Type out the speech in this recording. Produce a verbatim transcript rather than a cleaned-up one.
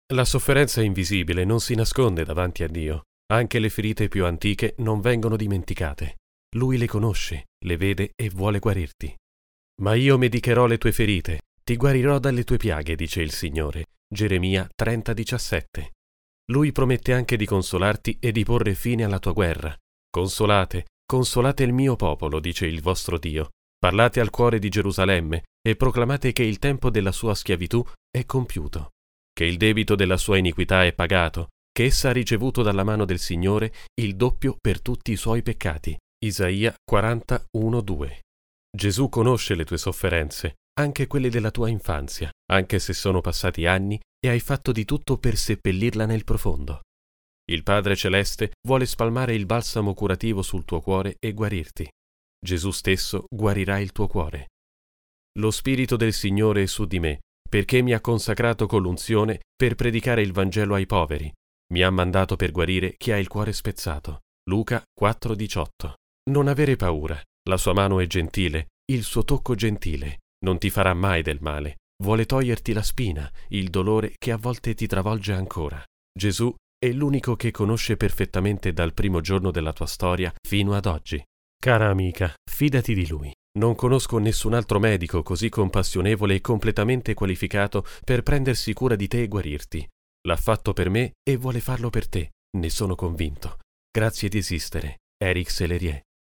La sofferenza invisibile non si nasconde davanti a Dio. Anche le ferite più antiche non vengono dimenticate. Lui le conosce, le vede e vuole guarirti. Ma io medicherò le tue ferite, ti guarirò dalle tue piaghe, dice il Signore. Geremia trenta diciassette. Lui promette anche di consolarti e di porre fine alla tua guerra. Consolate, consolate il mio popolo, dice il vostro Dio. Parlate al cuore di Gerusalemme e proclamate che il tempo della sua schiavitù è compiuto, che il debito della sua iniquità è pagato, che essa ha ricevuto dalla mano del Signore il doppio per tutti i suoi peccati. Isaia quaranta uno due. Gesù conosce le tue sofferenze, anche quelle della tua infanzia, anche se sono passati anni e hai fatto di tutto per seppellirla nel profondo. Il Padre Celeste vuole spalmare il balsamo curativo sul tuo cuore e guarirti. Gesù stesso guarirà il tuo cuore. Lo Spirito del Signore è su di me, perché mi ha consacrato con l'unzione per predicare il Vangelo ai poveri. Mi ha mandato per guarire chi ha il cuore spezzato. Luca quattro diciotto. Non avere paura, la sua mano è gentile, il suo tocco gentile, non ti farà mai del male, vuole toglierti la spina, il dolore che a volte ti travolge ancora. Gesù è l'unico che conosce perfettamente dal primo giorno della tua storia fino ad oggi. Cara amica, fidati di Lui. Non conosco nessun altro medico così compassionevole e completamente qualificato per prendersi cura di te e guarirti. L'ha fatto per me e vuole farlo per te, ne sono convinto. Grazie di esistere. Eric Sellerier.